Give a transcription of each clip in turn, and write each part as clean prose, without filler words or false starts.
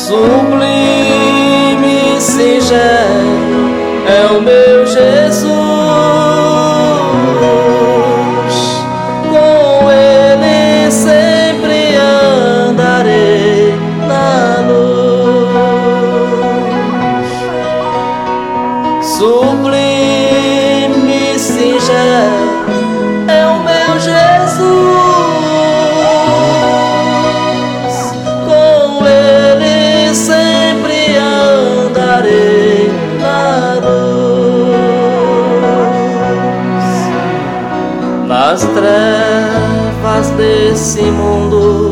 Sublime, singelo é o meu Jesus, com Ele sempre andarei na luz. Sublime, singelo é o meu Jesus, nas trevas desse mundo,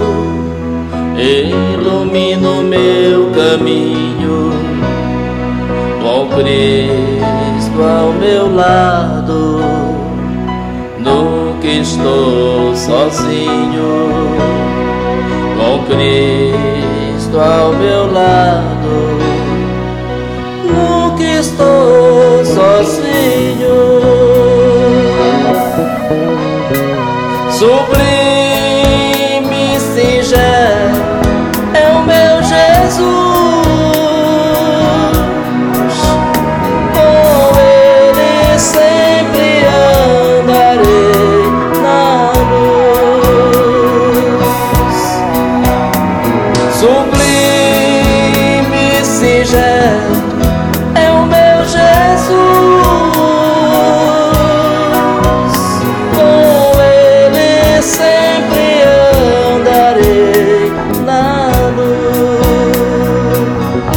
ilumina o meu caminho, com Cristo ao meu lado, nunca estou sozinho, com Cristo ao meu lado, nunca estou sozinho. Sublime, singelo é o meu Jesus, com Ele sempre andarei na luz. Sublime, singelo é o meu Jesus, sempre andarei na luz.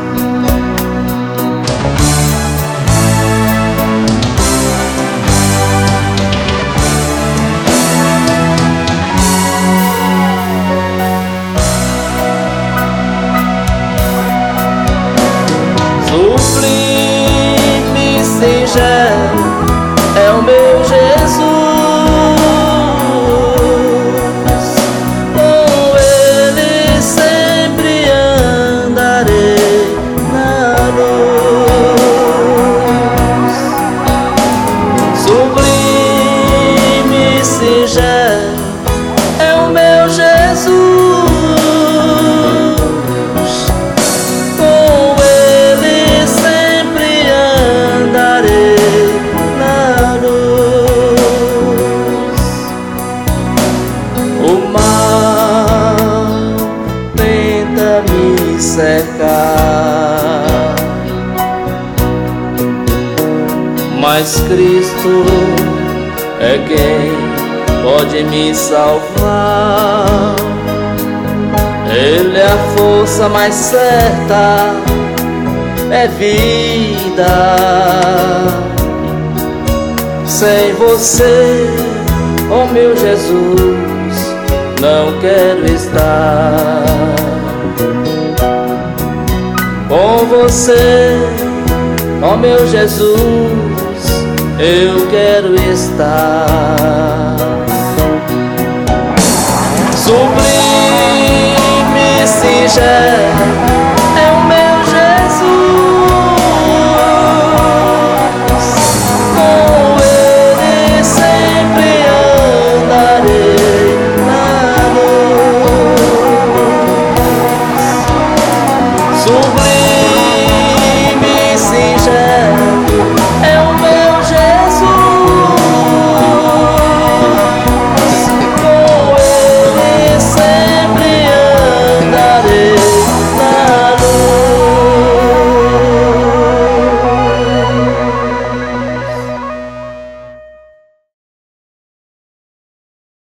Sublime, singelo é o meu Jesus, é o meu Jesus, com Ele sempre andarei na luz. O mal tenta me cercar, mas Cristo é quem pode me salvar. Ele é a força mais certa, é vida. Sem você, oh meu Jesus, não quero estar. Com você, oh meu Jesus, eu quero estar.